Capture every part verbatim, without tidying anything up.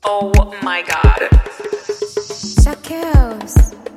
Oh my god. Shackles.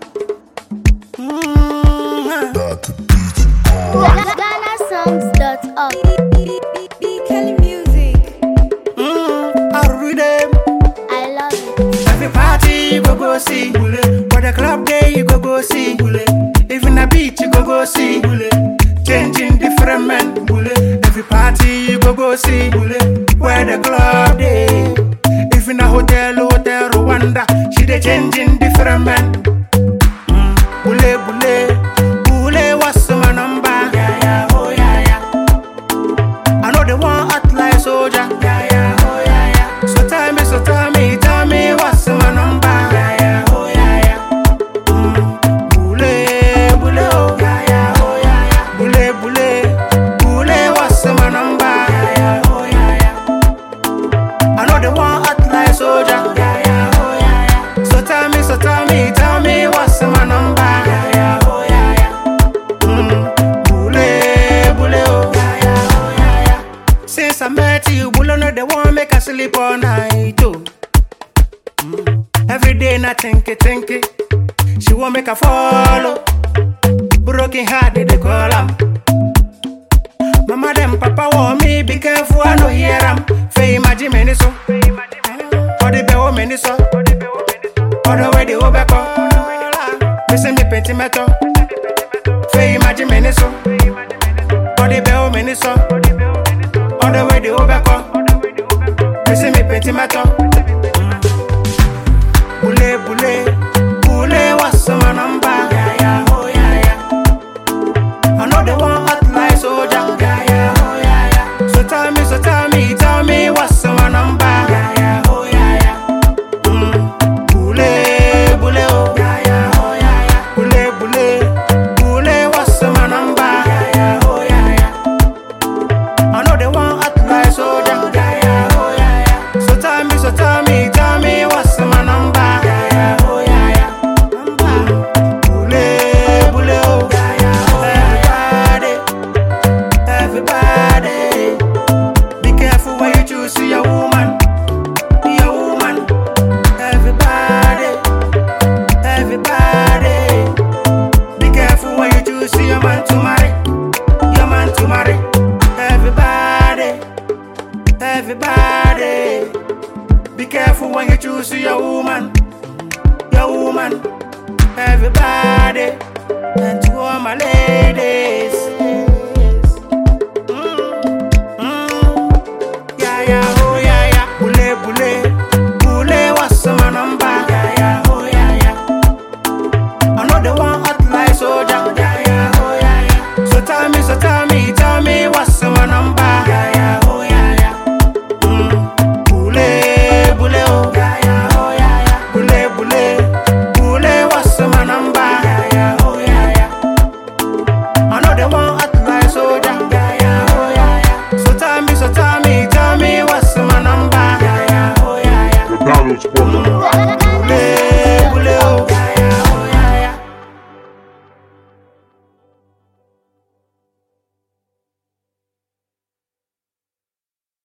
Mm-hmm. Ghana songs dot org. B Kelly Music. Mm, I read them. I love it. Every party you go go see. For the club day you go go see. Even a beach you go go see. Changing different men. Every party you go go see. Where the club day. Even a hotel, hotel Rwanda. She dey changing different men. Mm. Bule bule, bule what's my number? Yeah yeah oh yeah yeah. I know they want act like soldier. Yeah yeah oh yeah yeah. So tell me, so tell me, tell me what's my number? Yeah yeah oh yeah yeah. Mm. Bule bule oh yeah yeah oh yeah yeah. Bule bule, bule what's my number? Yeah yeah oh yeah yeah. I know they want act like soldier. Yeah yeah oh yeah yeah. So tell me, so tell me, tell me what's my number? Yeah yeah oh yeah yeah. Mm. Bule bule oh yeah yeah oh yeah yeah. Since I met you, bule no they want make I sleep all night too. Mm. Every day na think it, think it. She want make I follow. Broken heart they call 'em. Mama them papa want me be careful I no hear 'em. Fe imagine me so. For the be o me so. For the way the obeko. Listen me pentimeter. Fe imagine me so. For the be o me so. For the way the obeko. Listen me pentimeter. Bule bule, bule what's my number? Yeah yeah oh yeah yeah. I know they want act like soldier. Yeah yeah oh yeah yeah. So tell me, so tell me, tell me what's my number? Yeah yeah oh yeah yeah. Mm. Bule bule oh yeah yeah oh yeah yeah. Bule bule, bule what's my number? Yeah yeah oh yeah yeah. I know they want act like soldier. Yeah yeah oh yeah yeah. So tell me, so tell me, tell me what's my number? Yeah yeah oh yeah yeah. Number. Bule bule oh yeah yeah oh yeah yeah. Everybody, be careful when you choose your woman, your woman. Everybody, everybody, be careful when you choose your man to marry, your man to marry. Everybody, everybody, be careful when you choose your woman, your woman. Everybody, and to all my ladies. Yeah, yeah, oh yeah, yeah. Bule, bule, bule, what's my number? Yeah, yeah, oh yeah, yeah. I know they want act like soldier. Yeah, yeah, oh yeah, yeah. So tell me, so tell me, tell me what's my number? Yeah, yeah, oh yeah, yeah. Mm. Bule, bule, oh yeah, yeah, oh yeah, yeah. Bule, bule, bule, what's my number? Yeah, yeah, oh yeah, yeah. I know they want act like soldier. Yeah, yeah, oh yeah, yeah. So tell me, so tell me, tell me what's my number? Yeah, yeah, oh yeah, yeah. The Donald's Portable. Bule,